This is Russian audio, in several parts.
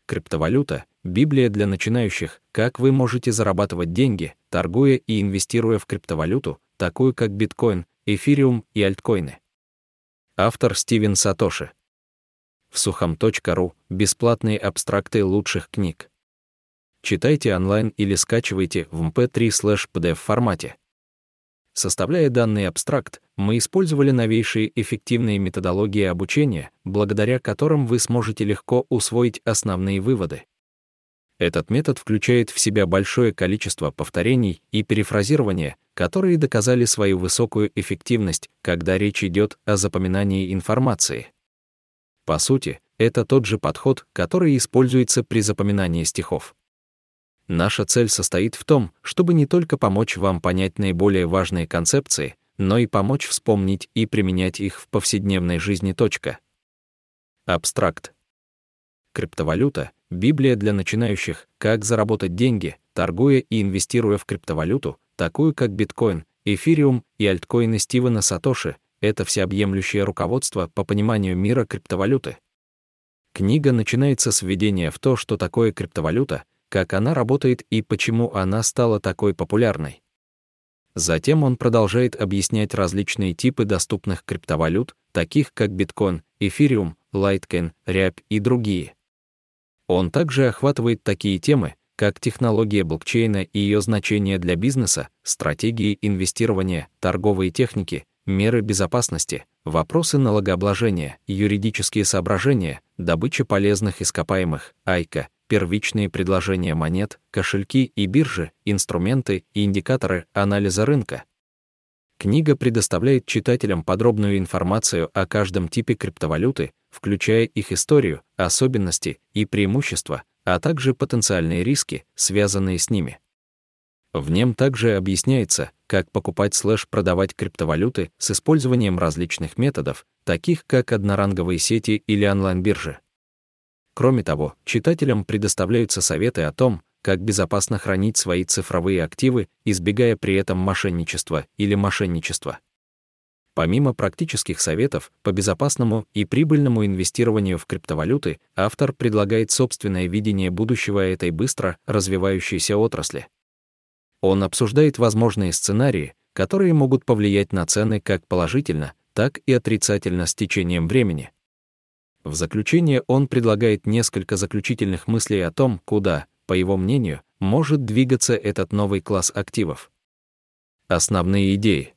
Криптовалюта — Библия для начинающих, как вы можете зарабатывать деньги, торгуя и инвестируя в криптовалюту, такую как биткоин, эфириум и альткоины. Автор Стивен Сатоши. Всухом.ру — бесплатные абстракты лучших книг. Читайте онлайн или скачивайте в mp3/pdf формате. Составляя данный абстракт, мы использовали новейшие эффективные методологии обучения, благодаря которым вы сможете легко усвоить основные выводы. Этот метод включает в себя большое количество повторений и перефразирования, которые доказали свою высокую эффективность, когда речь идет о запоминании информации. По сути, это тот же подход, который используется при запоминании стихов. Наша цель состоит в том, чтобы не только помочь вам понять наиболее важные концепции, но и помочь вспомнить и применять их в повседневной жизни. Абстракт. Криптовалюта — Библия для начинающих, как заработать деньги, торгуя и инвестируя в криптовалюту, такую как биткоин, эфириум и альткоины Стивена Сатоши. Это всеобъемлющее руководство по пониманию мира криптовалюты. Книга начинается с введения в то, что такое криптовалюта, как она работает и почему она стала такой популярной. Затем он продолжает объяснять различные типы доступных криптовалют, таких как биткоин, эфириум, лайткоин, рябь и другие. Он также охватывает такие темы, как технология блокчейна и ее значение для бизнеса, стратегии инвестирования, торговые техники, меры безопасности, вопросы налогообложения, юридические соображения, добыча полезных ископаемых, айка, первичные предложения монет, кошельки и биржи, инструменты и индикаторы анализа рынка. Книга предоставляет читателям подробную информацию о каждом типе криптовалюты, включая их историю, особенности и преимущества, а также потенциальные риски, связанные с ними. В нем также объясняется, как покупать/продавать криптовалюты с использованием различных методов, таких как одноранговые сети или онлайн-биржи. Кроме того, читателям предоставляются советы о том, как безопасно хранить свои цифровые активы, избегая при этом мошенничества или мошенничества. Помимо практических советов по безопасному и прибыльному инвестированию в криптовалюты, автор предлагает собственное видение будущего этой быстро развивающейся отрасли. Он обсуждает возможные сценарии, которые могут повлиять на цены как положительно, так и отрицательно с течением времени. В заключение он предлагает несколько заключительных мыслей о том, куда, по его мнению, может двигаться этот новый класс активов. Основные идеи.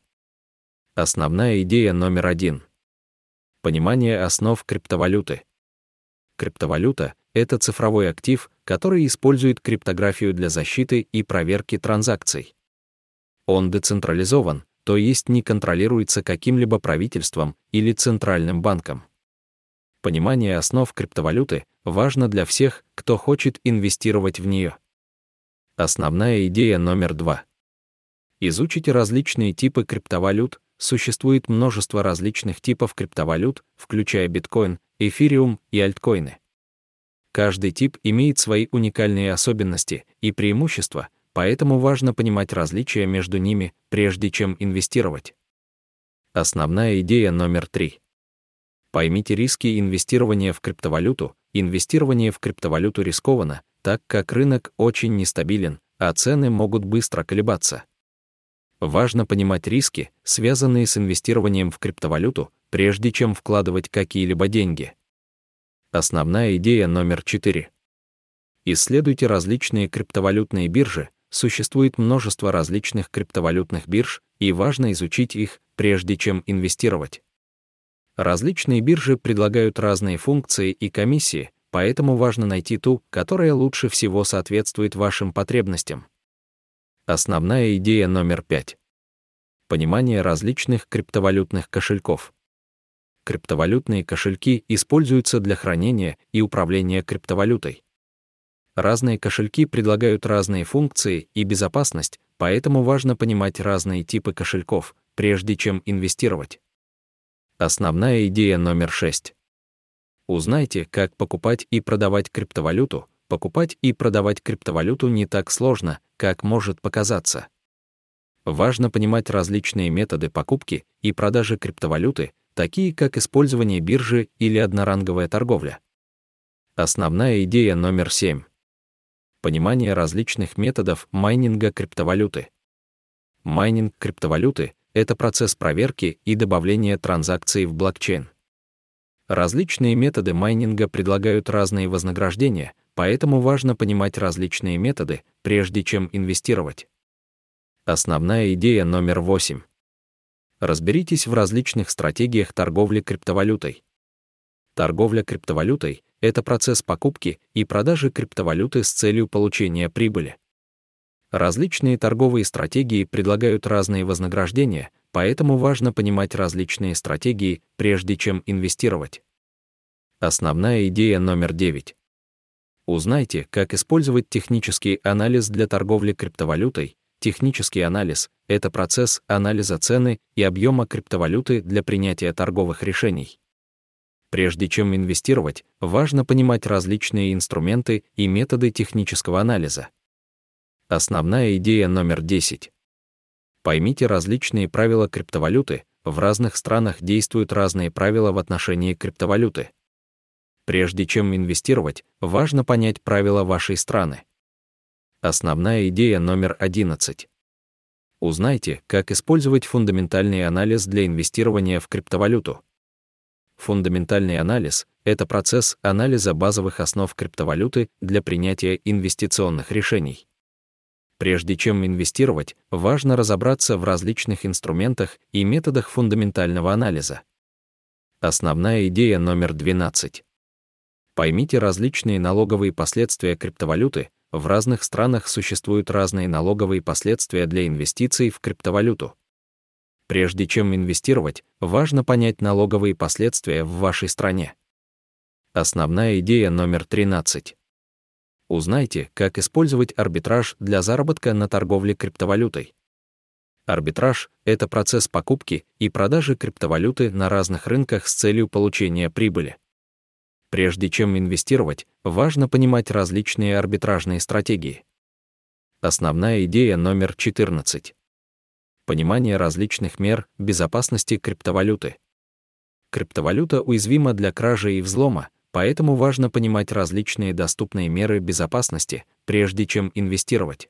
Основная идея номер 1. Понимание основ криптовалюты. Криптовалюта — это цифровой актив, который использует криптографию для защиты и проверки транзакций. Он децентрализован, то есть не контролируется каким-либо правительством или центральным банком. Понимание основ криптовалюты важно для всех, кто хочет инвестировать в нее. Основная идея номер 2. Изучите различные типы криптовалют. Существует множество различных типов криптовалют, включая биткоин, эфириум и альткоины. Каждый тип имеет свои уникальные особенности и преимущества, поэтому важно понимать различия между ними, прежде чем инвестировать. Основная идея номер 3. Поймите риски инвестирования в криптовалюту. Инвестирование в криптовалюту рискованно, так как рынок очень нестабилен, а цены могут быстро колебаться. Важно понимать риски, связанные с инвестированием в криптовалюту, прежде чем вкладывать какие-либо деньги. Основная идея номер 4. Исследуйте различные криптовалютные биржи. Существует множество различных криптовалютных бирж, и важно изучить их, прежде чем инвестировать. Различные биржи предлагают разные функции и комиссии, поэтому важно найти ту, которая лучше всего соответствует вашим потребностям. Основная идея номер 5. Понимание различных криптовалютных кошельков. Криптовалютные кошельки используются для хранения и управления криптовалютой. Разные кошельки предлагают разные функции и безопасность, поэтому важно понимать разные типы кошельков, прежде чем инвестировать. Основная идея номер 6. Узнайте, как покупать и продавать криптовалюту. Покупать и продавать криптовалюту не так сложно, как может показаться. Важно понимать различные методы покупки и продажи криптовалюты, такие как использование биржи или одноранговая торговля. Основная идея номер 7. Понимание различных методов майнинга криптовалюты. Майнинг криптовалюты — это процесс проверки и добавления транзакций в блокчейн. Различные методы майнинга предлагают разные вознаграждения, поэтому важно понимать различные методы, прежде чем инвестировать. Основная идея номер 8. Разберитесь в различных стратегиях торговли криптовалютой. Торговля криптовалютой — это процесс покупки и продажи криптовалюты с целью получения прибыли. Различные торговые стратегии предлагают разные вознаграждения, поэтому важно понимать различные стратегии, прежде чем инвестировать. Основная идея номер 9. Узнайте, как использовать технический анализ для торговли криптовалютой. Технический анализ — это процесс анализа цены и объема криптовалюты для принятия торговых решений. Прежде чем инвестировать, важно понимать различные инструменты и методы технического анализа. Основная идея номер 10. Поймите различные правила криптовалюты. В разных странах действуют разные правила в отношении криптовалюты. Прежде чем инвестировать, важно понять правила вашей страны. Основная идея номер 11. Узнайте, как использовать фундаментальный анализ для инвестирования в криптовалюту. Фундаментальный анализ — это процесс анализа базовых основ криптовалюты для принятия инвестиционных решений. Прежде чем инвестировать, важно разобраться в различных инструментах и методах фундаментального анализа. Основная идея номер 12. Поймите различные налоговые последствия криптовалюты. В разных странах существуют разные налоговые последствия для инвестиций в криптовалюту. Прежде чем инвестировать, важно понять налоговые последствия в вашей стране. Основная идея номер 13. Узнайте, как использовать арбитраж для заработка на торговле криптовалютой. Арбитраж — это процесс покупки и продажи криптовалюты на разных рынках с целью получения прибыли. Прежде чем инвестировать, важно понимать различные арбитражные стратегии. Основная идея номер 14. Понимание различных мер безопасности криптовалюты. Криптовалюта уязвима для кражи и взлома, поэтому важно понимать различные доступные меры безопасности, прежде чем инвестировать.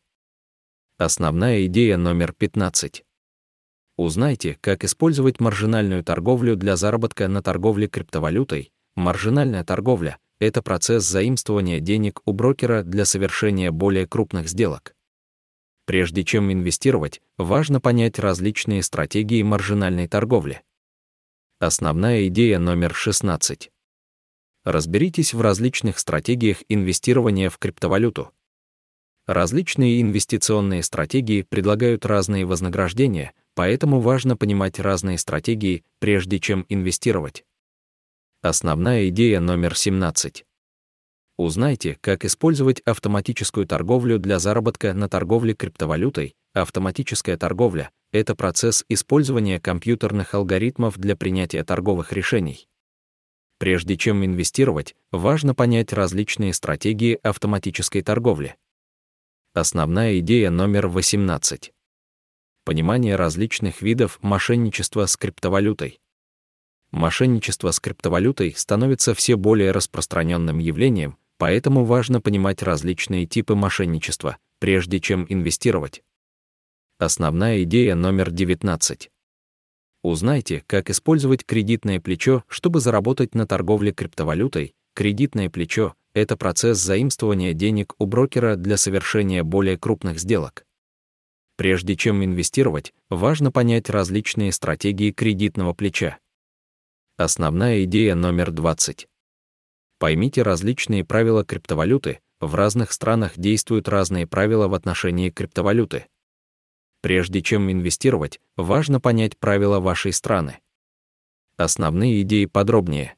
Основная идея номер 15. Узнайте, как использовать маржинальную торговлю для заработка на торговле криптовалютой. Маржинальная торговля — это процесс заимствования денег у брокера для совершения более крупных сделок. Прежде чем инвестировать, важно понять различные стратегии маржинальной торговли. Основная идея номер 16. Разберитесь в различных стратегиях инвестирования в криптовалюту. Различные инвестиционные стратегии предлагают разные вознаграждения, поэтому важно понимать разные стратегии, прежде чем инвестировать. Основная идея номер 17. Узнайте, как использовать автоматическую торговлю для заработка на торговле криптовалютой. Автоматическая торговля — это процесс использования компьютерных алгоритмов для принятия торговых решений. Прежде чем инвестировать, важно понять различные стратегии автоматической торговли. Основная идея номер 18. Понимание различных видов мошенничества с криптовалютой. Мошенничество с криптовалютой становится все более распространенным явлением, поэтому важно понимать различные типы мошенничества, прежде чем инвестировать. Основная идея номер 19. Узнайте, как использовать кредитное плечо, чтобы заработать на торговле криптовалютой. Кредитное плечо — это процесс заимствования денег у брокера для совершения более крупных сделок. Прежде чем инвестировать, важно понять различные стратегии кредитного плеча. Основная идея номер 20. Поймите различные правила криптовалюты. В разных странах действуют разные правила в отношении криптовалюты. Прежде чем инвестировать, важно понять правила вашей страны. Основные идеи подробнее.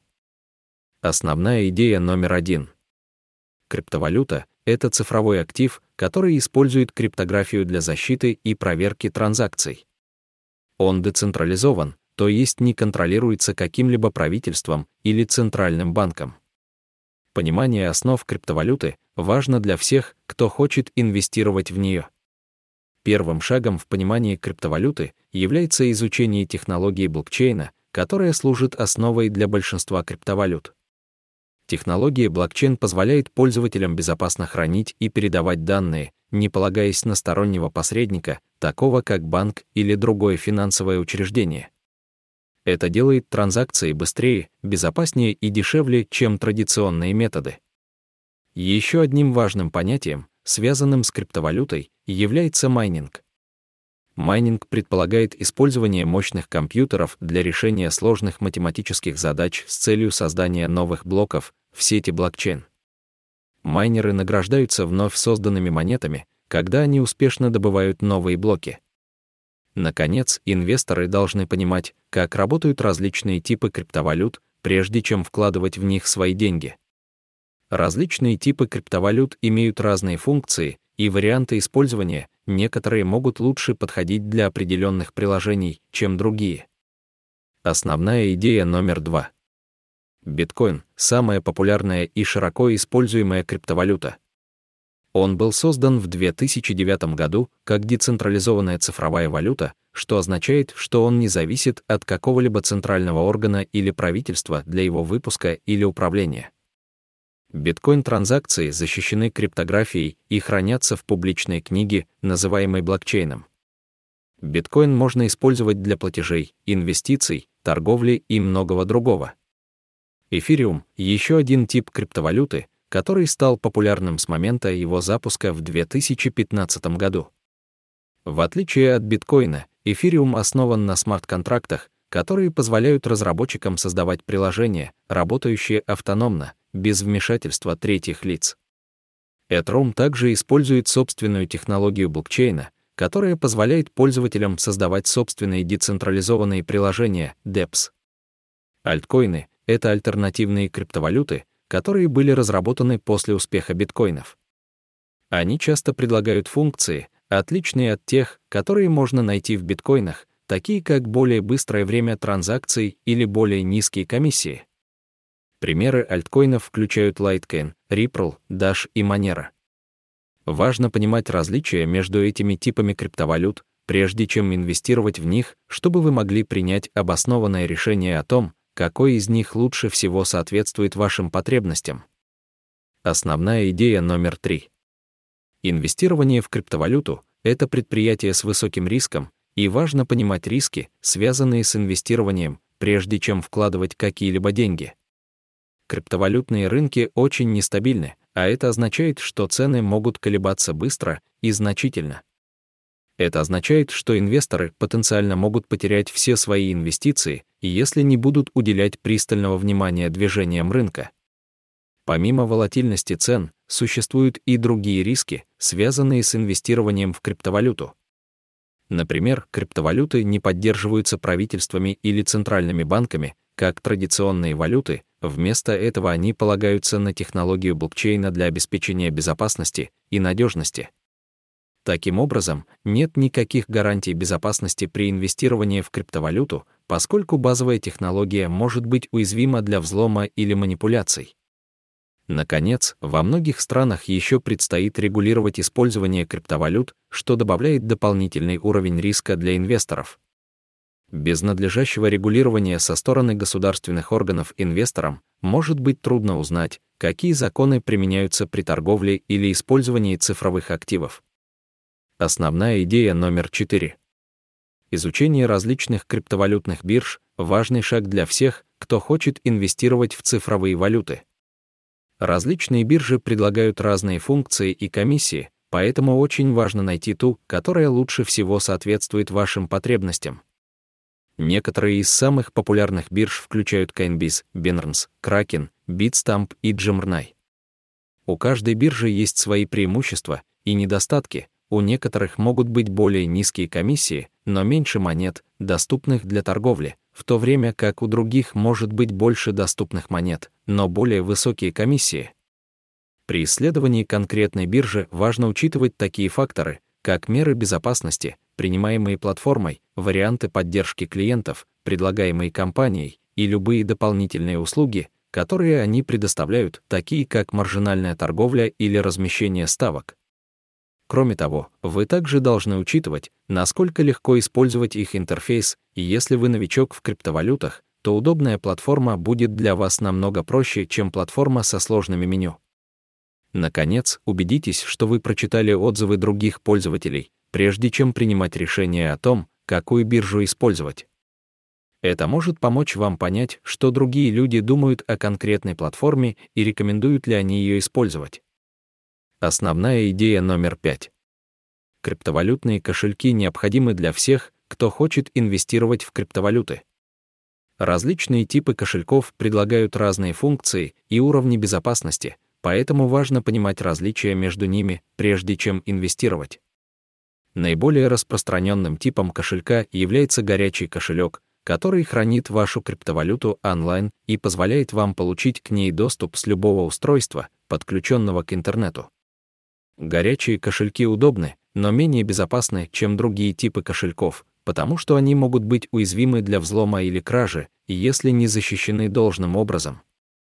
Основная идея номер 1. Криптовалюта — это цифровой актив, который использует криптографию для защиты и проверки транзакций. Он децентрализован, то есть не контролируется каким-либо правительством или центральным банком. Понимание основ криптовалюты важно для всех, кто хочет инвестировать в нее. Первым шагом в понимании криптовалюты является изучение технологии блокчейна, которая служит основой для большинства криптовалют. Технология блокчейн позволяет пользователям безопасно хранить и передавать данные, не полагаясь на стороннего посредника, такого как банк или другое финансовое учреждение. Это делает транзакции быстрее, безопаснее и дешевле, чем традиционные методы. Еще одним важным понятием, связанным с криптовалютой, является майнинг. Майнинг предполагает использование мощных компьютеров для решения сложных математических задач с целью создания новых блоков в сети блокчейн. Майнеры награждаются вновь созданными монетами, когда они успешно добывают новые блоки. Наконец, инвесторы должны понимать, как работают различные типы криптовалют, прежде чем вкладывать в них свои деньги. Различные типы криптовалют имеют разные функции и варианты использования, некоторые могут лучше подходить для определенных приложений, чем другие. Основная идея номер 2. Биткоин — самая популярная и широко используемая криптовалюта. Он был создан в 2009 году как децентрализованная цифровая валюта, что означает, что он не зависит от какого-либо центрального органа или правительства для его выпуска или управления. Биткоин-транзакции защищены криптографией и хранятся в публичной книге, называемой блокчейном. Биткоин можно использовать для платежей, инвестиций, торговли и многого другого. Эфириум — еще один тип криптовалюты, который стал популярным с момента его запуска в 2015 году. В отличие от биткоина, эфириум основан на смарт-контрактах, которые позволяют разработчикам создавать приложения, работающие автономно, без вмешательства третьих лиц. Ethereum также использует собственную технологию блокчейна, которая позволяет пользователям создавать собственные децентрализованные приложения DEPs. Альткоины — это альтернативные криптовалюты, которые были разработаны после успеха биткоинов. Они часто предлагают функции, отличные от тех, которые можно найти в биткоинах, такие как более быстрое время транзакций или более низкие комиссии. Примеры альткоинов включают Litecoin, Ripple, Dash и Monero. Важно понимать различия между этими типами криптовалют, прежде чем инвестировать в них, чтобы вы могли принять обоснованное решение о том, какой из них лучше всего соответствует вашим потребностям. Основная идея номер 3. Инвестирование в криптовалюту — это предприятие с высоким риском, и важно понимать риски, связанные с инвестированием, прежде чем вкладывать какие-либо деньги. Криптовалютные рынки очень нестабильны, а это означает, что цены могут колебаться быстро и значительно. Это означает, что инвесторы потенциально могут потерять все свои инвестиции, если не будут уделять пристального внимания движениям рынка. Помимо волатильности цен, существуют и другие риски, связанные с инвестированием в криптовалюту. Например, криптовалюты не поддерживаются правительствами или центральными банками, как традиционные валюты, вместо этого они полагаются на технологию блокчейна для обеспечения безопасности и надежности. Таким образом, нет никаких гарантий безопасности при инвестировании в криптовалюту, поскольку базовая технология может быть уязвима для взлома или манипуляций. Наконец, во многих странах еще предстоит регулировать использование криптовалют, что добавляет дополнительный уровень риска для инвесторов. Без надлежащего регулирования со стороны государственных органов инвесторам может быть трудно узнать, какие законы применяются при торговле или использовании цифровых активов. Основная идея номер 4. Изучение различных криптовалютных бирж — важный шаг для всех, кто хочет инвестировать в цифровые валюты. Различные биржи предлагают разные функции и комиссии, поэтому очень важно найти ту, которая лучше всего соответствует вашим потребностям. Некоторые из самых популярных бирж включают Coinbase, Binance, Kraken, Bitstamp и Gemini. У каждой биржи есть свои преимущества и недостатки. У некоторых могут быть более низкие комиссии, но меньше монет, доступных для торговли, в то время как у других может быть больше доступных монет, но более высокие комиссии. При исследовании конкретной биржи важно учитывать такие факторы, как меры безопасности, принимаемые платформой, варианты поддержки клиентов, предлагаемые компанией, и любые дополнительные услуги, которые они предоставляют, такие как маржинальная торговля или размещение ставок. Кроме того, вы также должны учитывать, насколько легко использовать их интерфейс, и если вы новичок в криптовалютах, то удобная платформа будет для вас намного проще, чем платформа со сложными меню. Наконец, убедитесь, что вы прочитали отзывы других пользователей, прежде чем принимать решение о том, какую биржу использовать. Это может помочь вам понять, что другие люди думают о конкретной платформе и рекомендуют ли они ее использовать. Основная идея номер 5. Криптовалютные кошельки необходимы для всех, кто хочет инвестировать в криптовалюты. Различные типы кошельков предлагают разные функции и уровни безопасности, поэтому важно понимать различия между ними, прежде чем инвестировать. Наиболее распространенным типом кошелька является горячий кошелек, который хранит вашу криптовалюту онлайн и позволяет вам получить к ней доступ с любого устройства, подключенного к интернету. Горячие кошельки удобны, но менее безопасны, чем другие типы кошельков, потому что они могут быть уязвимы для взлома или кражи, если не защищены должным образом.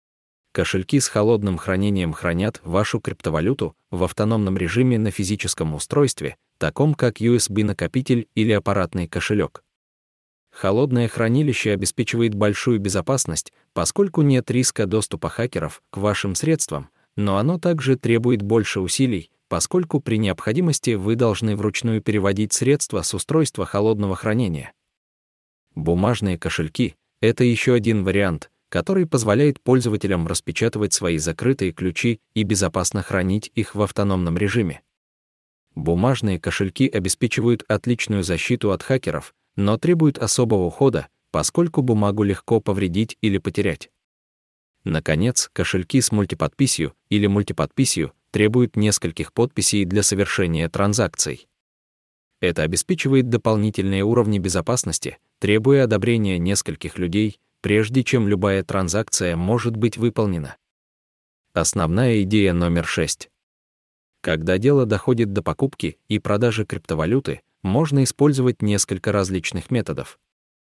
Кошельки с холодным хранением хранят вашу криптовалюту в автономном режиме на физическом устройстве, таком как USB-накопитель или аппаратный кошелек. Холодное хранилище обеспечивает большую безопасность, поскольку нет риска доступа хакеров к вашим средствам, но оно также требует больше усилий, поскольку при необходимости вы должны вручную переводить средства с устройства холодного хранения. Бумажные кошельки — это еще один вариант, который позволяет пользователям распечатывать свои закрытые ключи и безопасно хранить их в автономном режиме. Бумажные кошельки обеспечивают отличную защиту от хакеров, но требуют особого ухода, поскольку бумагу легко повредить или потерять. Наконец, кошельки с мультиподписью или мультиподписью требуют нескольких подписей для совершения транзакций. Это обеспечивает дополнительные уровни безопасности, требуя одобрения нескольких людей, прежде чем любая транзакция может быть выполнена. Основная идея номер 6. Когда дело доходит до покупки и продажи криптовалюты, можно использовать несколько различных методов.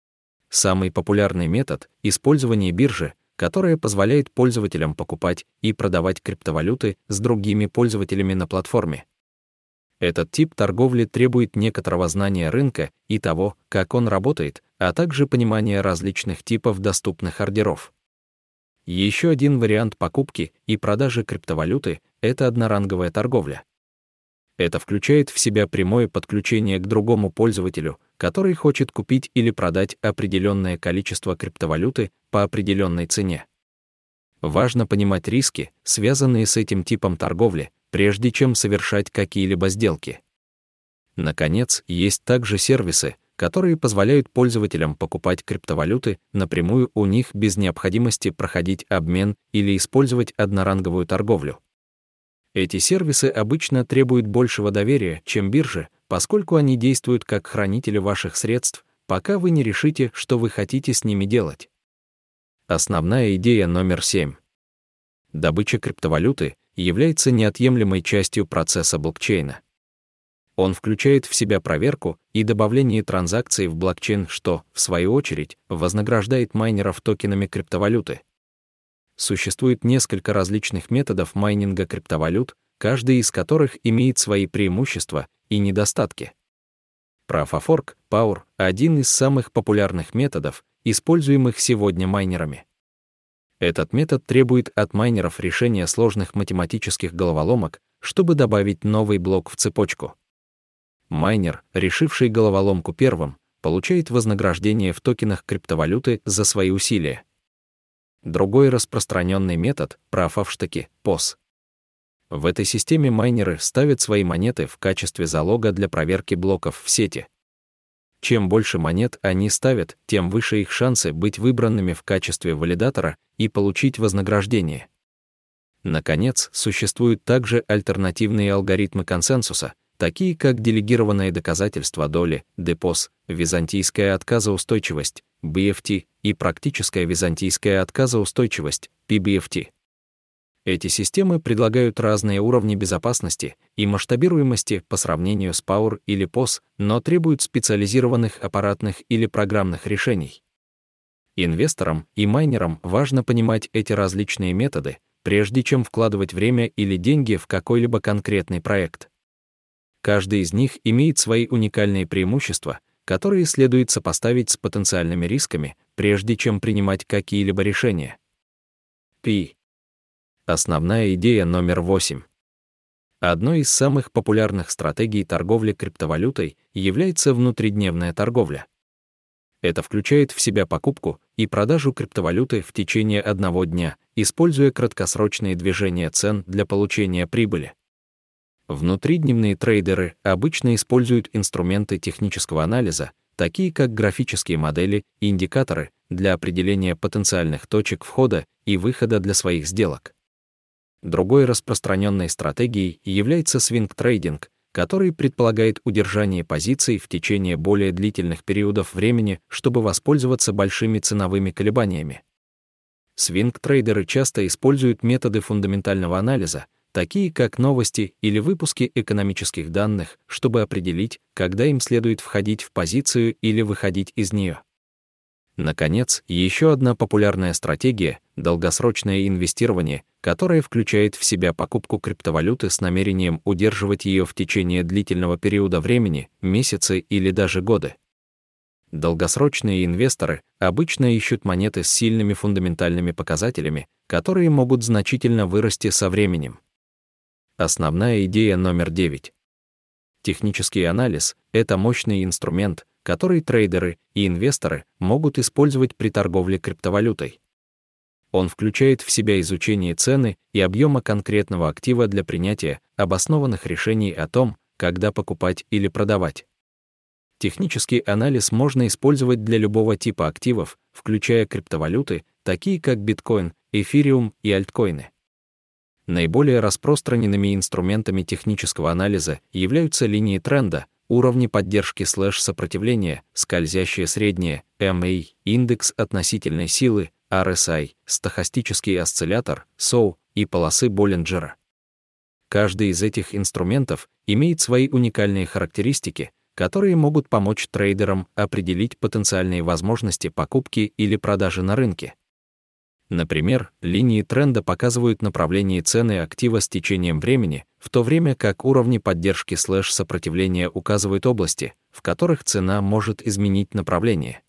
Самый популярный метод — использование биржи, которая позволяет пользователям покупать и продавать криптовалюты с другими пользователями на платформе. Этот тип торговли требует некоторого знания рынка и того, как он работает, а также понимания различных типов доступных ордеров. Еще один вариант покупки и продажи криптовалюты — это одноранговая торговля. Это включает в себя прямое подключение к другому пользователю, который хочет купить или продать определенное количество криптовалюты по определенной цене. Важно понимать риски, связанные с этим типом торговли, прежде чем совершать какие-либо сделки. Наконец, есть также сервисы, которые позволяют пользователям покупать криптовалюты напрямую у них без необходимости проходить обмен или использовать одноранговую торговлю. Эти сервисы обычно требуют большего доверия, чем биржи, поскольку они действуют как хранители ваших средств, пока вы не решите, что вы хотите с ними делать. Основная идея номер 7. Добыча криптовалюты является неотъемлемой частью процесса блокчейна. Он включает в себя проверку и добавление транзакций в блокчейн, что, в свою очередь, вознаграждает майнеров токенами криптовалюты. Существует несколько различных методов майнинга криптовалют, каждый из которых имеет свои преимущества и недостатки. Proof of Work, Power — один из самых популярных методов, используемых сегодня майнерами. Этот метод требует от майнеров решения сложных математических головоломок, чтобы добавить новый блок в цепочку. Майнер, решивший головоломку первым, получает вознаграждение в токенах криптовалюты за свои усилия. Другой распространенный метод — Proof of Stake, POS. В этой системе майнеры ставят свои монеты в качестве залога для проверки блоков в сети. Чем больше монет они ставят, тем выше их шансы быть выбранными в качестве валидатора и получить вознаграждение. Наконец, существуют также альтернативные алгоритмы консенсуса, такие как делегированное доказательство доли, DPoS, византийская отказоустойчивость, BFT, и практическая византийская отказоустойчивость, PBFT. Эти системы предлагают разные уровни безопасности и масштабируемости по сравнению с Power или POS, но требуют специализированных аппаратных или программных решений. Инвесторам и майнерам важно понимать эти различные методы, прежде чем вкладывать время или деньги в какой-либо конкретный проект. Каждый из них имеет свои уникальные преимущества, которые следует сопоставить с потенциальными рисками, прежде чем принимать какие-либо решения. Основная идея номер 8. Одной из самых популярных стратегий торговли криптовалютой является внутридневная торговля. Это включает в себя покупку и продажу криптовалюты в течение одного дня, используя краткосрочные движения цен для получения прибыли. Внутридневные трейдеры обычно используют инструменты технического анализа, такие как графические модели и индикаторы, для определения потенциальных точек входа и выхода для своих сделок. Другой распространенной стратегией является свинг-трейдинг, который предполагает удержание позиций в течение более длительных периодов времени, чтобы воспользоваться большими ценовыми колебаниями. Свинг-трейдеры часто используют методы фундаментального анализа, такие как новости или выпуски экономических данных, чтобы определить, когда им следует входить в позицию или выходить из нее. Наконец, еще одна популярная стратегия — долгосрочное инвестирование, которое включает в себя покупку криптовалюты с намерением удерживать ее в течение длительного периода времени, месяцы или даже годы. Долгосрочные инвесторы обычно ищут монеты с сильными фундаментальными показателями, которые могут значительно вырасти со временем. Основная идея номер 9. Технический анализ — это мощный инструмент, который трейдеры и инвесторы могут использовать при торговле криптовалютой. Он включает в себя изучение цены и объема конкретного актива для принятия обоснованных решений о том, когда покупать или продавать. Технический анализ можно использовать для любого типа активов, включая криптовалюты, такие как биткоин, эфириум и альткоины. Наиболее распространенными инструментами технического анализа являются линии тренда, уровни поддержки /сопротивления, скользящее среднее, MA, индекс относительной силы, RSI, стохастический осциллятор, SOW и полосы Боллинджера. Каждый из этих инструментов имеет свои уникальные характеристики, которые могут помочь трейдерам определить потенциальные возможности покупки или продажи на рынке. Например, линии тренда показывают направление цены актива с течением времени, в то время как уровни поддержки /сопротивления указывают области, в которых цена может изменить направление.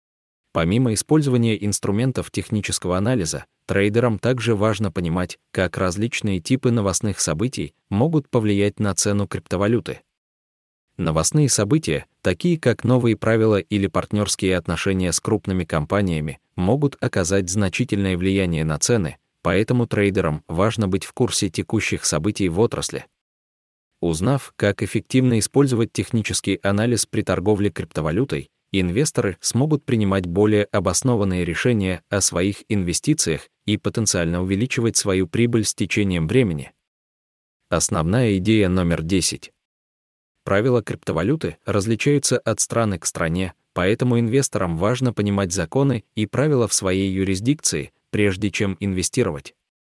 Помимо использования инструментов технического анализа, трейдерам также важно понимать, как различные типы новостных событий могут повлиять на цену криптовалюты. Новостные события, такие как новые правила или партнерские отношения с крупными компаниями, могут оказать значительное влияние на цены, поэтому трейдерам важно быть в курсе текущих событий в отрасли. Узнав, как эффективно использовать технический анализ при торговле криптовалютой, инвесторы смогут принимать более обоснованные решения о своих инвестициях и потенциально увеличивать свою прибыль с течением времени. Основная идея номер 10. Правила криптовалюты различаются от страны к стране, поэтому инвесторам важно понимать законы и правила в своей юрисдикции, прежде чем инвестировать.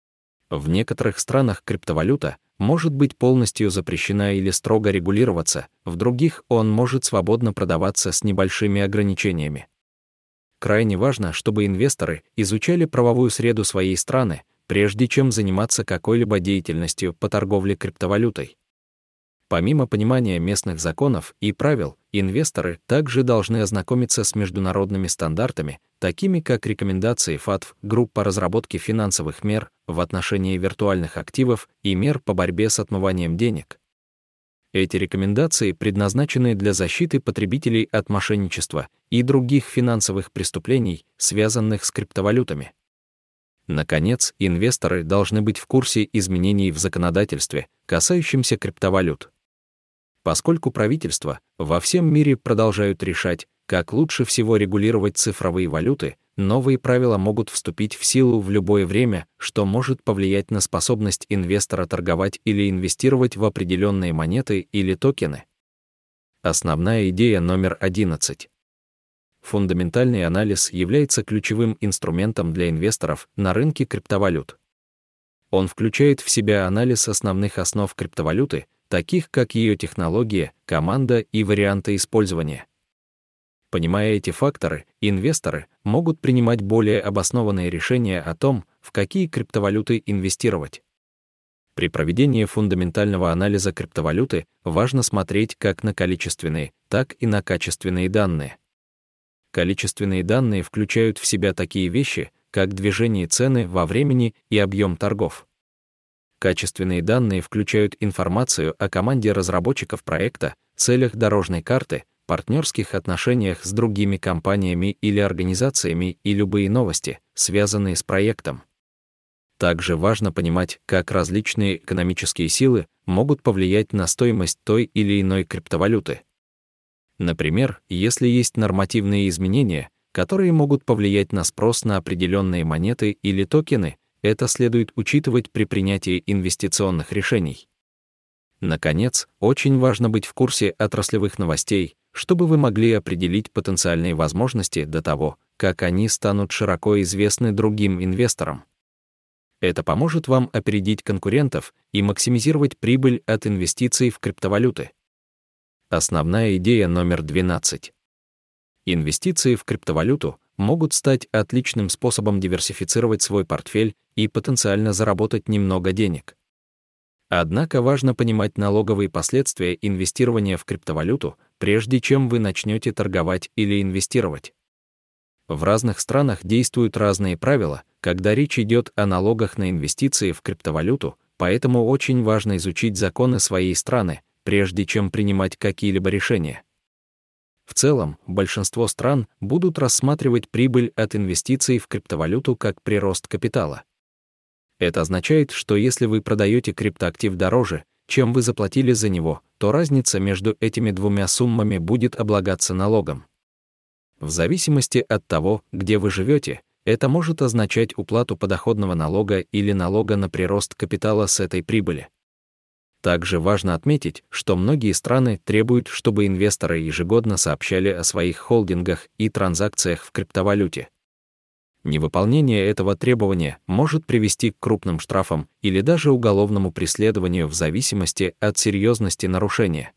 В некоторых странах криптовалюта может быть полностью запрещена или строго регулироваться, в других он может свободно продаваться с небольшими ограничениями. Крайне важно, чтобы инвесторы изучали правовую среду своей страны, прежде чем заниматься какой-либо деятельностью по торговле криптовалютой. Помимо понимания местных законов и правил, инвесторы также должны ознакомиться с международными стандартами, такими как рекомендации ФАТФ, групп по разработке финансовых мер в отношении виртуальных активов и мер по борьбе с отмыванием денег. Эти рекомендации предназначены для защиты потребителей от мошенничества и других финансовых преступлений, связанных с криптовалютами. Наконец, инвесторы должны быть в курсе изменений в законодательстве, касающимся криптовалют. Поскольку правительства во всем мире продолжают решать, как лучше всего регулировать цифровые валюты, новые правила могут вступить в силу в любое время, что может повлиять на способность инвестора торговать или инвестировать в определенные монеты или токены. Основная идея номер 11. Фундаментальный анализ является ключевым инструментом для инвесторов на рынке криптовалют. Он включает в себя анализ основных основ криптовалюты, таких как ее технология, команда и варианты использования. Понимая эти факторы, инвесторы могут принимать более обоснованные решения о том, в какие криптовалюты инвестировать. При проведении фундаментального анализа криптовалюты важно смотреть как на количественные, так и на качественные данные. Количественные данные включают в себя такие вещи, как движение цены во времени и объем торгов. Качественные данные включают информацию о команде разработчиков проекта, целях дорожной карты, партнерских отношениях с другими компаниями или организациями и любые новости, связанные с проектом. Также важно понимать, как различные экономические силы могут повлиять на стоимость той или иной криптовалюты. Например, если есть нормативные изменения, которые могут повлиять на спрос на определенные монеты или токены, это следует учитывать при принятии инвестиционных решений. Наконец, очень важно быть в курсе отраслевых новостей, чтобы вы могли определить потенциальные возможности до того, как они станут широко известны другим инвесторам. Это поможет вам опередить конкурентов и максимизировать прибыль от инвестиций в криптовалюты. Основная идея номер 12. Инвестиции в криптовалюту могут стать отличным способом диверсифицировать свой портфель и потенциально заработать немного денег. Однако важно понимать налоговые последствия инвестирования в криптовалюту, прежде чем вы начнете торговать или инвестировать. В разных странах действуют разные правила, когда речь идет о налогах на инвестиции в криптовалюту, поэтому очень важно изучить законы своей страны, прежде чем принимать какие-либо решения. В целом, большинство стран будут рассматривать прибыль от инвестиций в криптовалюту как прирост капитала. Это означает, что если вы продаете криптоактив дороже, чем вы заплатили за него, то разница между этими двумя суммами будет облагаться налогом. В зависимости от того, где вы живете, это может означать уплату подоходного налога или налога на прирост капитала с этой прибыли. Также важно отметить, что многие страны требуют, чтобы инвесторы ежегодно сообщали о своих холдингах и транзакциях в криптовалюте. Невыполнение этого требования может привести к крупным штрафам или даже уголовному преследованию в зависимости от серьезности нарушения.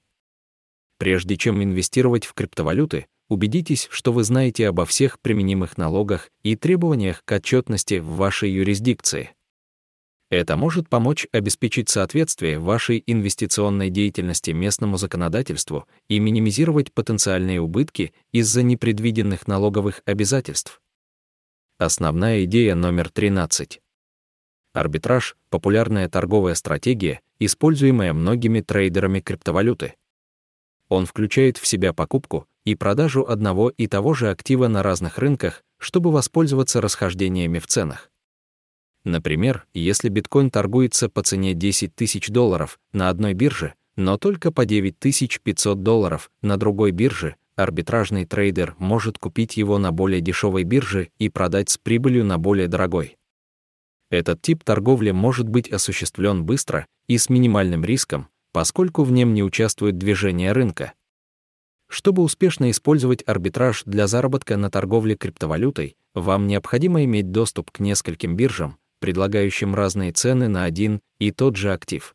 Прежде чем инвестировать в криптовалюты, убедитесь, что вы знаете обо всех применимых налогах и требованиях к отчетности в вашей юрисдикции. Это может помочь обеспечить соответствие вашей инвестиционной деятельности местному законодательству и минимизировать потенциальные убытки из-за непредвиденных налоговых обязательств. Основная идея номер 13. Арбитраж — популярная торговая стратегия, используемая многими трейдерами криптовалюты. Он включает в себя покупку и продажу одного и того же актива на разных рынках, чтобы воспользоваться расхождениями в ценах. Например, если биткоин торгуется по цене $10 тысяч на одной бирже, но только по $9500 на другой бирже, арбитражный трейдер может купить его на более дешевой бирже и продать с прибылью на более дорогой. Этот тип торговли может быть осуществлен быстро и с минимальным риском, поскольку в нем не участвует движение рынка. Чтобы успешно использовать арбитраж для заработка на торговле криптовалютой, вам необходимо иметь доступ к нескольким биржам, предлагающим разные цены на один и тот же актив.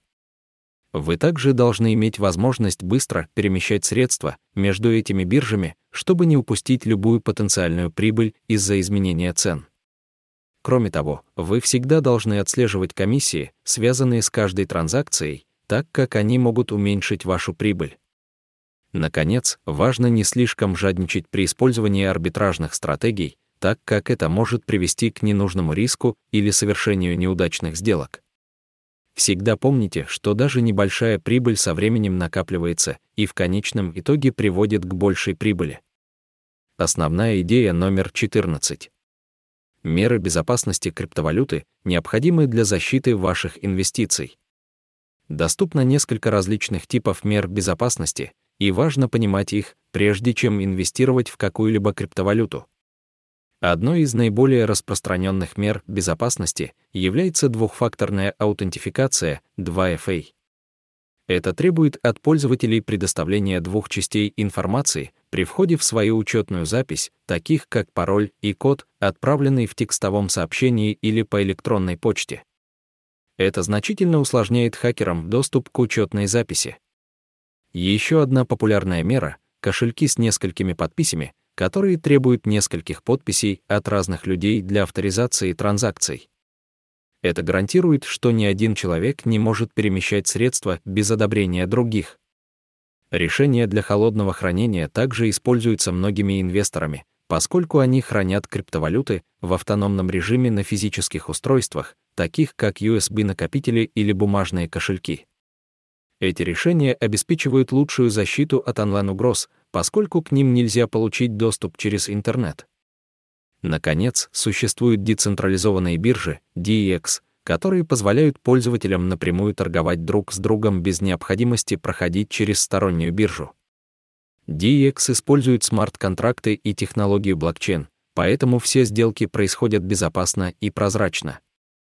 Вы также должны иметь возможность быстро перемещать средства между этими биржами, чтобы не упустить любую потенциальную прибыль из-за изменения цен. Кроме того, вы всегда должны отслеживать комиссии, связанные с каждой транзакцией, так как они могут уменьшить вашу прибыль. Наконец, важно не слишком жадничать при использовании арбитражных стратегий, так как это может привести к ненужному риску или совершению неудачных сделок. Всегда помните, что даже небольшая прибыль со временем накапливается и в конечном итоге приводит к большей прибыли. Основная идея номер 14. Меры безопасности криптовалюты необходимы для защиты ваших инвестиций. Доступно несколько различных типов мер безопасности, и важно понимать их, прежде чем инвестировать в какую-либо криптовалюту. Одной из наиболее распространенных мер безопасности является двухфакторная аутентификация 2FA. Это требует от пользователей предоставления двух частей информации при входе в свою учетную запись, таких как пароль и код, отправленный в текстовом сообщении или по электронной почте. Это значительно усложняет хакерам доступ к учетной записи. Еще одна популярная мера — кошельки с несколькими подписями, которые требуют нескольких подписей от разных людей для авторизации транзакций. Это гарантирует, что ни один человек не может перемещать средства без одобрения других. Решение для холодного хранения также используется многими инвесторами, поскольку они хранят криптовалюты в автономном режиме на физических устройствах, таких как USB-накопители или бумажные кошельки. Эти решения обеспечивают лучшую защиту от онлайн-угроз, поскольку к ним нельзя получить доступ через интернет. Наконец, существуют децентрализованные биржи, DEX, которые позволяют пользователям напрямую торговать друг с другом без необходимости проходить через стороннюю биржу. DEX используют смарт-контракты и технологию блокчейн, поэтому все сделки происходят безопасно и прозрачно.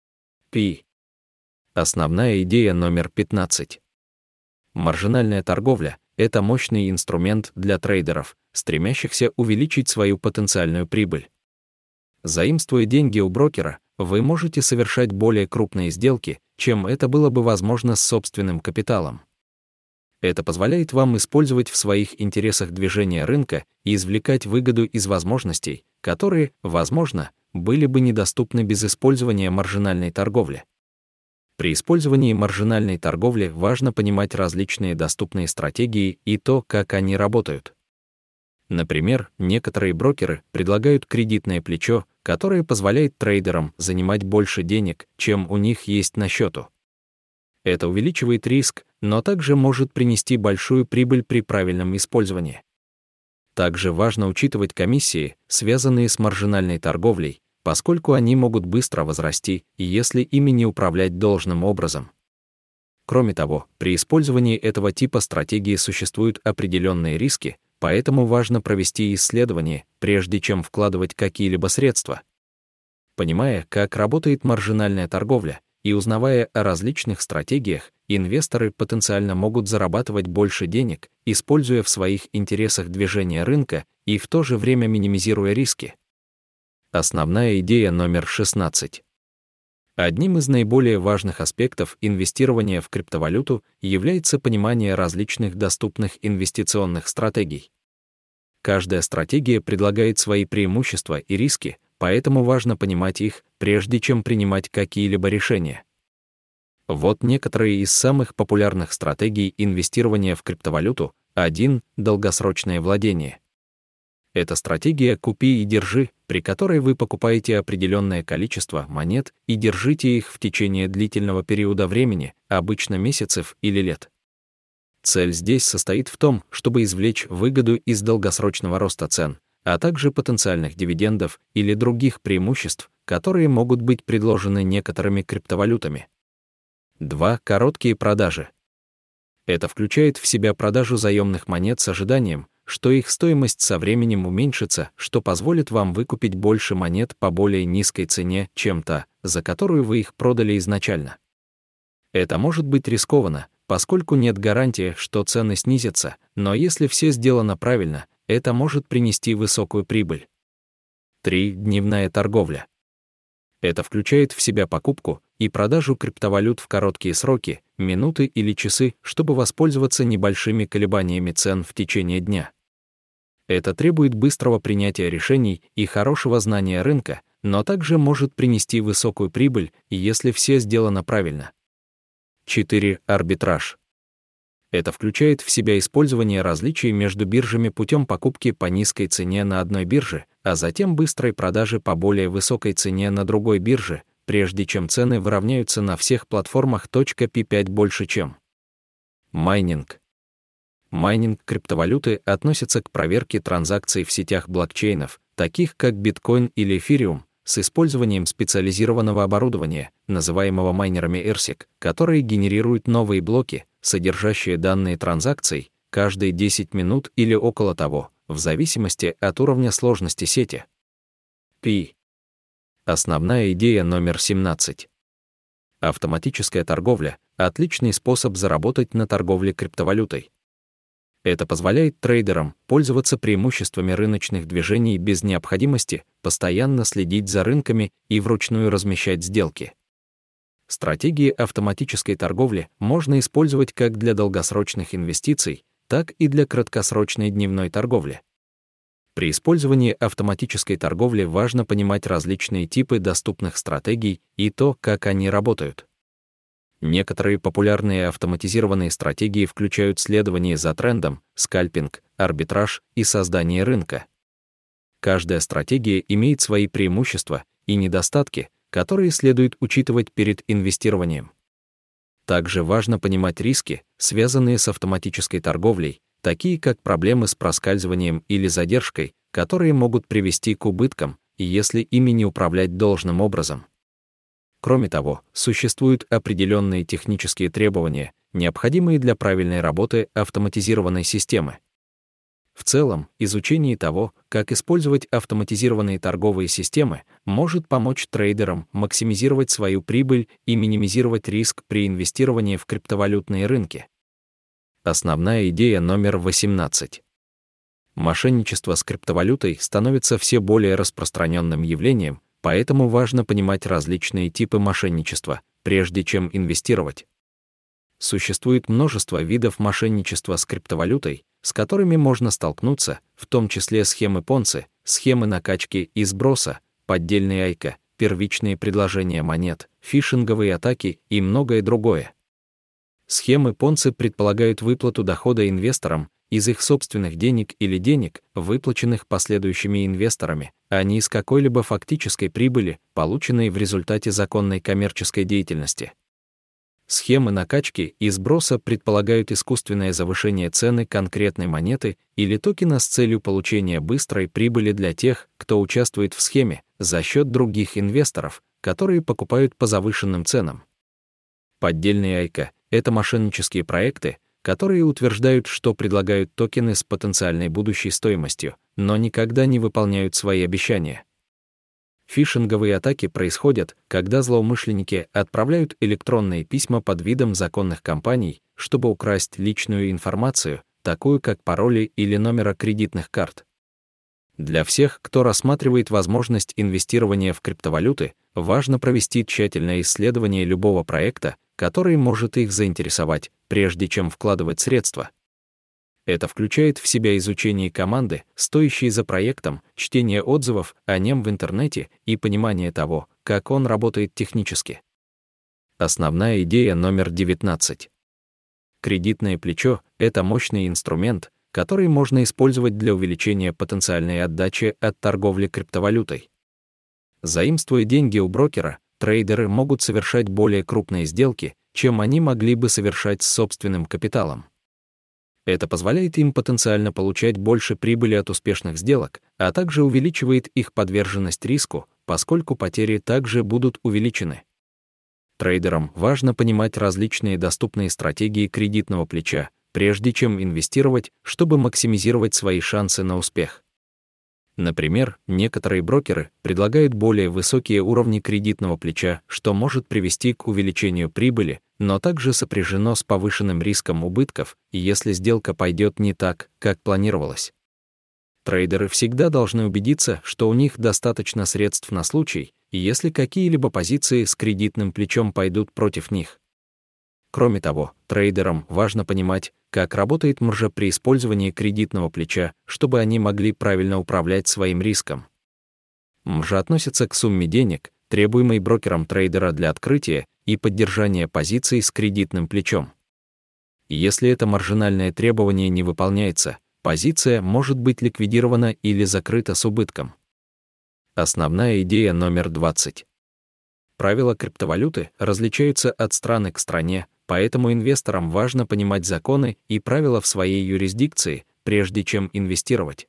P. Основная идея номер 15. Маржинальная торговля — это мощный инструмент для трейдеров, стремящихся увеличить свою потенциальную прибыль. Заимствуя деньги у брокера, вы можете совершать более крупные сделки, чем это было бы возможно с собственным капиталом. Это позволяет вам использовать в своих интересах движение рынка и извлекать выгоду из возможностей, которые, возможно, были бы недоступны без использования маржинальной торговли. При использовании маржинальной торговли важно понимать различные доступные стратегии и то, как они работают. Например, некоторые брокеры предлагают кредитное плечо, которое позволяет трейдерам занимать больше денег, чем у них есть на счету. Это увеличивает риск, но также может принести большую прибыль при правильном использовании. Также важно учитывать комиссии, связанные с маржинальной торговлей, поскольку они могут быстро возрасти, если ими не управлять должным образом. Кроме того, при использовании этого типа стратегии существуют определенные риски, поэтому важно провести исследование, прежде чем вкладывать какие-либо средства. Понимая, как работает маржинальная торговля, и узнавая о различных стратегиях, инвесторы потенциально могут зарабатывать больше денег, используя в своих интересах движение рынка и в то же время минимизируя риски. Основная идея номер 16. Одним из наиболее важных аспектов инвестирования в криптовалюту является понимание различных доступных инвестиционных стратегий. Каждая стратегия предлагает свои преимущества и риски, поэтому важно понимать их, прежде чем принимать какие-либо решения. Вот некоторые из самых популярных стратегий инвестирования в криптовалюту. 1. Долгосрочное владение. Это стратегия «купи и держи», при которой вы покупаете определенное количество монет и держите их в течение длительного периода времени, обычно месяцев или лет. Цель здесь состоит в том, чтобы извлечь выгоду из долгосрочного роста цен, а также потенциальных дивидендов или других преимуществ, которые могут быть предложены некоторыми криптовалютами. 2. Короткие продажи. Это включает в себя продажу заемных монет с ожиданием, что их стоимость со временем уменьшится, что позволит вам выкупить больше монет по более низкой цене, чем та, за которую вы их продали изначально. Это может быть рискованно, поскольку нет гарантии, что цены снизятся, но если все сделано правильно, это может принести высокую прибыль. 3. Дневная торговля. Это включает в себя покупку и продажу криптовалют в короткие сроки, минуты или часы, чтобы воспользоваться небольшими колебаниями цен в течение дня. Это требует быстрого принятия решений и хорошего знания рынка, но также может принести высокую прибыль, если все сделано правильно. 4. Арбитраж. Это включает в себя использование различий между биржами путем покупки по низкой цене на одной бирже, а затем быстрой продажи по более высокой цене на другой бирже, прежде чем цены выровняются на всех платформах. P5 больше чем. Майнинг. Майнинг криптовалюты относится к проверке транзакций в сетях блокчейнов, таких как биткоин или эфириум, с использованием специализированного оборудования, называемого майнерами ASIC, которые генерируют новые блоки, содержащие данные транзакций, каждые 10 минут или около того, в зависимости от уровня сложности сети. P. Основная идея номер 17. Автоматическая торговля — отличный способ заработать на торговле криптовалютой. Это позволяет трейдерам пользоваться преимуществами рыночных движений без необходимости постоянно следить за рынками и вручную размещать сделки. Стратегии автоматической торговли можно использовать как для долгосрочных инвестиций, так и для краткосрочной дневной торговли. При использовании автоматической торговли важно понимать различные типы доступных стратегий и то, как они работают. Некоторые популярные автоматизированные стратегии включают следование за трендом, скальпинг, арбитраж и создание рынка. Каждая стратегия имеет свои преимущества и недостатки, которые следует учитывать перед инвестированием. Также важно понимать риски, связанные с автоматической торговлей, такие как проблемы с проскальзыванием или задержкой, которые могут привести к убыткам, если ими не управлять должным образом. Кроме того, существуют определенные технические требования, необходимые для правильной работы автоматизированной системы. В целом, изучение того, как использовать автоматизированные торговые системы, может помочь трейдерам максимизировать свою прибыль и минимизировать риск при инвестировании в криптовалютные рынки. Основная идея номер 18. Мошенничество с криптовалютой становится все более распространенным явлением, поэтому важно понимать различные типы мошенничества, прежде чем инвестировать. Существует множество видов мошенничества с криптовалютой, с которыми можно столкнуться, в том числе схемы Понци, схемы накачки и сброса, поддельные айка, первичные предложения монет, фишинговые атаки и многое другое. Схемы Понци предполагают выплату дохода инвесторам из их собственных денег или денег, выплаченных последующими инвесторами, а не из какой-либо фактической прибыли, полученной в результате законной коммерческой деятельности. Схемы накачки и сброса предполагают искусственное завышение цены конкретной монеты или токена с целью получения быстрой прибыли для тех, кто участвует в схеме, за счет других инвесторов, которые покупают по завышенным ценам. Поддельные айка — это мошеннические проекты, которые утверждают, что предлагают токены с потенциальной будущей стоимостью, но никогда не выполняют свои обещания. Фишинговые атаки происходят, когда злоумышленники отправляют электронные письма под видом законных компаний, чтобы украсть личную информацию, такую как пароли или номера кредитных карт. Для всех, кто рассматривает возможность инвестирования в криптовалюты, важно провести тщательное исследование любого проекта, который может их заинтересовать, прежде чем вкладывать средства. Это включает в себя изучение команды, стоящей за проектом, чтение отзывов о нем в интернете и понимание того, как он работает технически. Основная идея номер 19. Кредитное плечо — это мощный инструмент, который можно использовать для увеличения потенциальной отдачи от торговли криптовалютой. Заимствуя деньги у брокера, трейдеры могут совершать более крупные сделки, чем они могли бы совершать с собственным капиталом. Это позволяет им потенциально получать больше прибыли от успешных сделок, а также увеличивает их подверженность риску, поскольку потери также будут увеличены. Трейдерам важно понимать различные доступные стратегии кредитного плеча, прежде чем инвестировать, чтобы максимизировать свои шансы на успех. Например, некоторые брокеры предлагают более высокие уровни кредитного плеча, что может привести к увеличению прибыли, но также сопряжено с повышенным риском убытков, если сделка пойдет не так, как планировалось. Трейдеры всегда должны убедиться, что у них достаточно средств на случай, если какие-либо позиции с кредитным плечом пойдут против них. Кроме того, трейдерам важно понимать, как работает маржа при использовании кредитного плеча, чтобы они могли правильно управлять своим риском. Маржа относится к сумме денег, требуемой брокером трейдера для открытия и поддержания позиций с кредитным плечом. Если это маржинальное требование не выполняется, позиция может быть ликвидирована или закрыта с убытком. Основная идея номер 20. Правила криптовалюты различаются от страны к стране, поэтому инвесторам важно понимать законы и правила в своей юрисдикции, прежде чем инвестировать.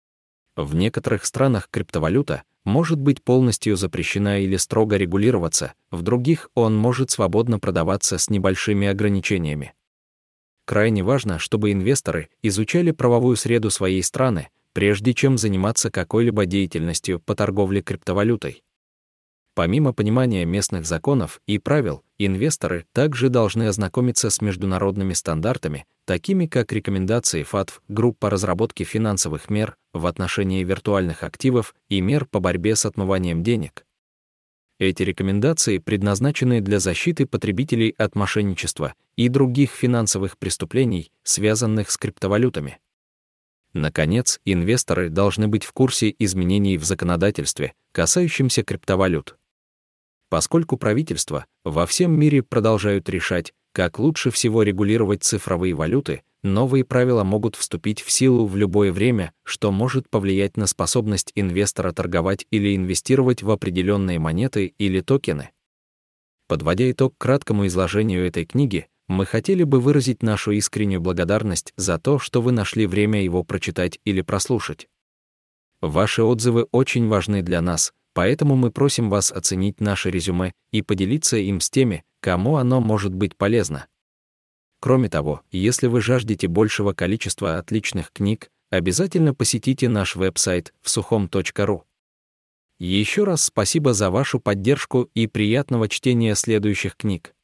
В некоторых странах криптовалюта может быть полностью запрещена или строго регулироваться, в других он может свободно продаваться с небольшими ограничениями. Крайне важно, чтобы инвесторы изучали правовую среду своей страны, прежде чем заниматься какой-либо деятельностью по торговле криптовалютой. Помимо понимания местных законов и правил, инвесторы также должны ознакомиться с международными стандартами, такими как рекомендации ФАТФ, групп по разработке финансовых мер в отношении виртуальных активов и мер по борьбе с отмыванием денег. Эти рекомендации предназначены для защиты потребителей от мошенничества и других финансовых преступлений, связанных с криптовалютами. Наконец, инвесторы должны быть в курсе изменений в законодательстве, касающимся криптовалют. Поскольку правительства во всем мире продолжают решать, как лучше всего регулировать цифровые валюты, Новые правила могут вступить в силу в любое время, что может повлиять на способность инвестора торговать или инвестировать в определенные монеты или токены. Подводя итог краткому изложению этой книги, мы хотели бы выразить нашу искреннюю благодарность за то, что вы нашли время его прочитать или прослушать. Ваши отзывы очень важны для нас, поэтому мы просим вас оценить наше резюме и поделиться им с теми, кому оно может быть полезно. Кроме того, если вы жаждете большего количества отличных книг, обязательно посетите наш веб-сайт всухом.ру. Еще раз спасибо за вашу поддержку и приятного чтения следующих книг.